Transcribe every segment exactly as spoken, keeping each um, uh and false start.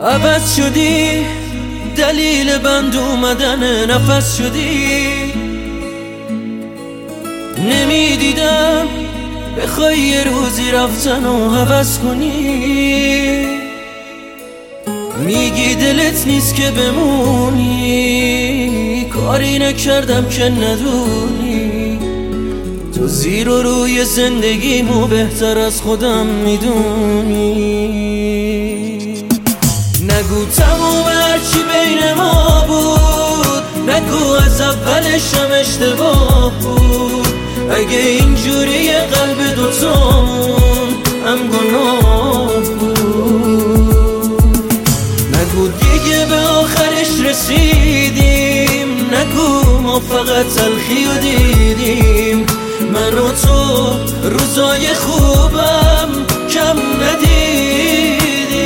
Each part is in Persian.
عوض شدی، دلیل بند اومدن نفس شدی. نمیدیدم بخوای یه روزی رفتن و حوض کنی. میگی دلت نیست که بمونی، کاری نکردم که ندونی. تو زیر و روی زندگیمو بهتر از خودم میدونی. نگو تموم هرچی بین ما بود، نگو از اولش هم اشتباه بود. اگه اینجوری قلب دوتامون هم گناه بود. نگو دیگه به آخرش رسیدیم، نگو ما فقط تلخی و دیدیم. من و تو روزای خوبم کم ندیدیم.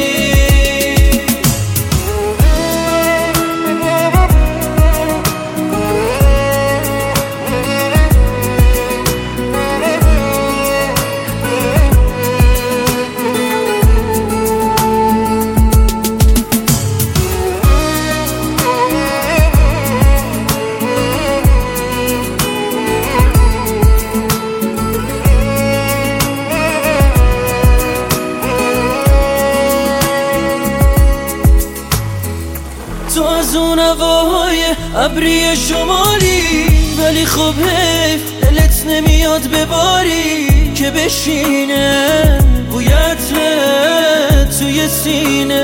تو از اون هواهای ابری شمالی، ولی خب حیف دلت نمیاد بباری که بشینه بویت توی سینه.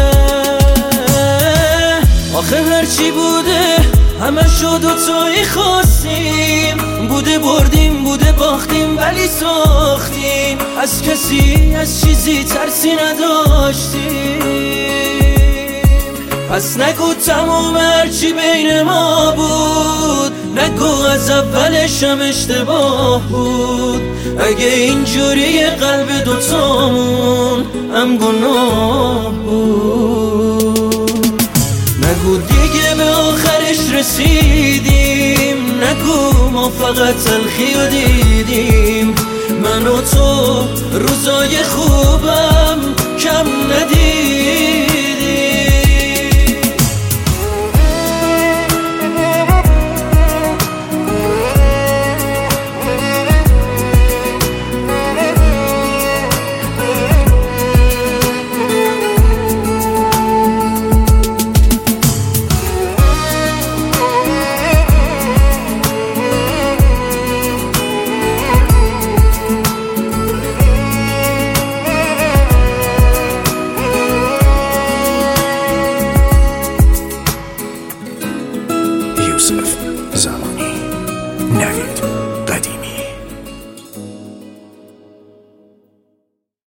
آخه هرچی بوده همه شد و توی خواستیم، بوده بردیم بوده باختیم ولی ساختیم. از کسی از چیزی ترسی نداشتیم. پس نگو تموم هرچی بین ما بود، نگو از اولش هم اشتباه بود. اگه اینجوری قلب دوتامون هم گناه بود. نگو دیگه به آخرش رسیدیم، نگو ما فقط تلخی و دیدیم. من و تو روزای خوبم کم ندیدیم. یوسف زمانی. نوید